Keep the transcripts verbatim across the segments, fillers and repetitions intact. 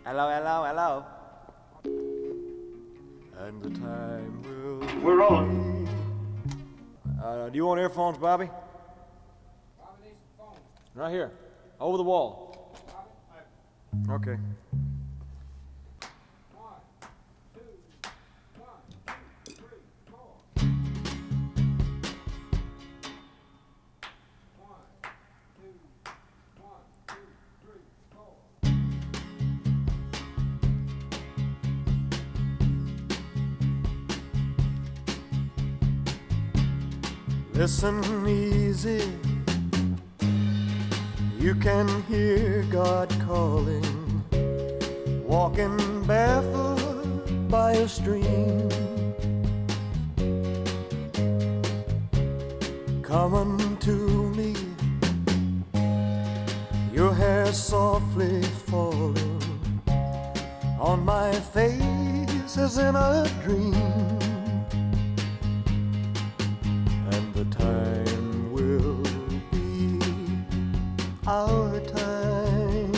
Hello, hello, hello. And the time will... We're rolling. Uh, do you want earphones, Bobby? Bobby needs some phones. Right here. Over the wall. Bobby? Okay. One, two, one, two, three, four. One, two, one, two, three, four. Listen easy. You can hear God calling, walking barefoot by a stream, coming to me, your hair softly falling on my face as in a dream. And the time will be our time,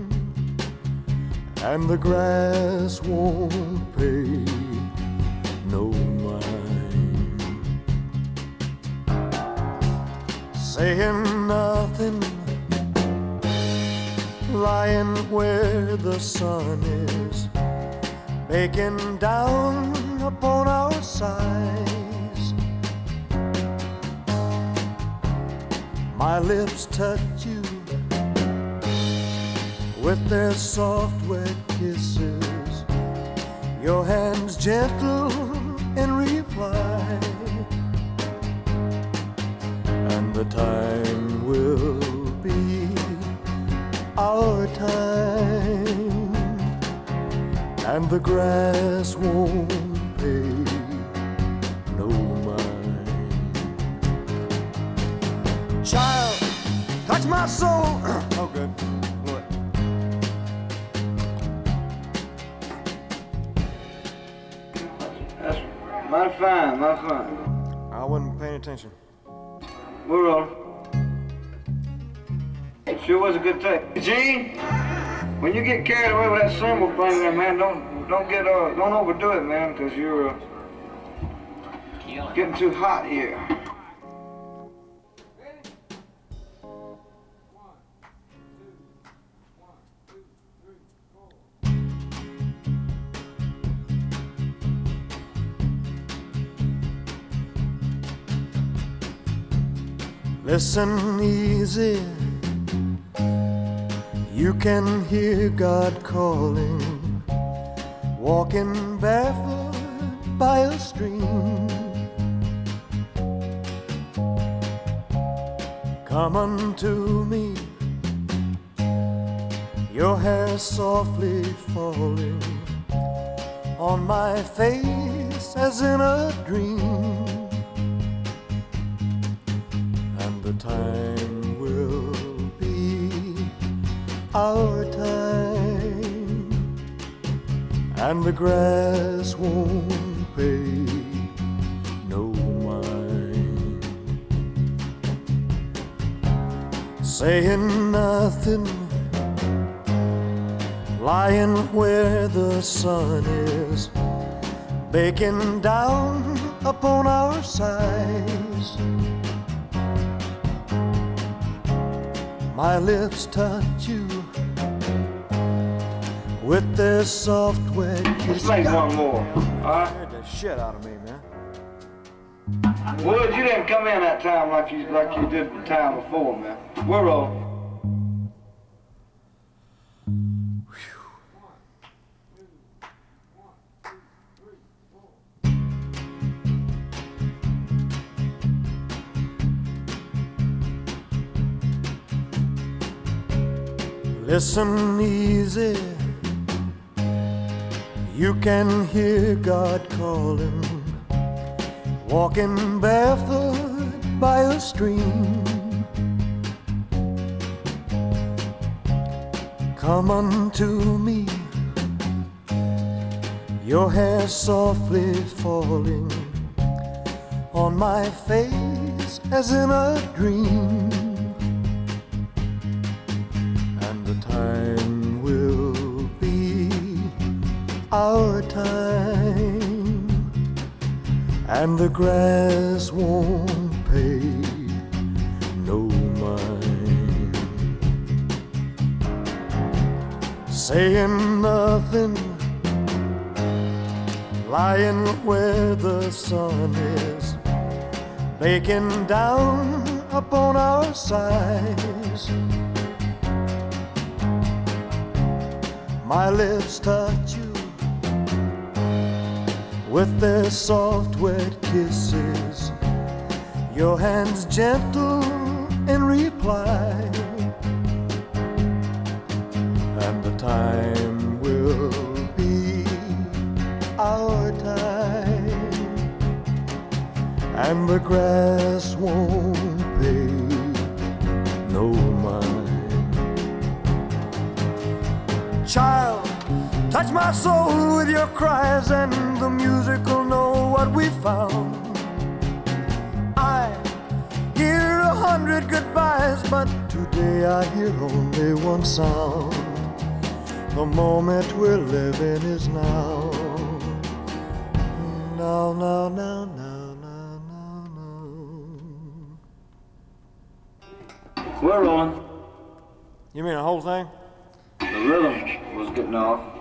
and the grass won't pay no mind. Saying nothing, lying where the sun is, baking down upon our sides. My lips touch you with their soft wet kisses, your hands gentle in reply, and the time will be our time, and the grass won't pay no mind. Child, touch my soul. Oh, good. What? That's mighty fine, mighty fine. I wasn't paying attention. We're rolling. It sure was a good take. Gene, when you get carried away with that cymbal thing there, man, don't don't get uh don't overdo it, man, because you're uh, getting too hot here. Ready? One, two, one, two, three, four. Listen easy. You can hear God calling, walking barefoot by a stream, come unto me, your hair softly falling on my face as in a dream. And the time will be our time, and the grass won't pay no mind. Saying nothing, lying where the sun is, baking down upon our sides. My lips touch you with their soft wet Let's kiss. make one more, alright? Scared the shit out of me, man. Wood, you didn't come in that time like you like you did the time before, man. We're rolling. Listen easy. You can hear God calling, walking barefoot by a stream, come unto me, your hair softly falling on my face as in a dream. And the time will be and the grass won't pay no mind. Saying nothing, lying where the sun is baking down upon our sides. My lips touch you with their soft wet kisses, your hands gentle in reply, and the time will be our time, and the grass won't pay no mind. Child, touch my soul with your cries, and the music will know what we found. I hear a hundred goodbyes, but today I hear only one sound. The moment we're living is now. Now, now, now, now, now, now, now. We're rolling. You mean the whole thing? The rhythm was getting off.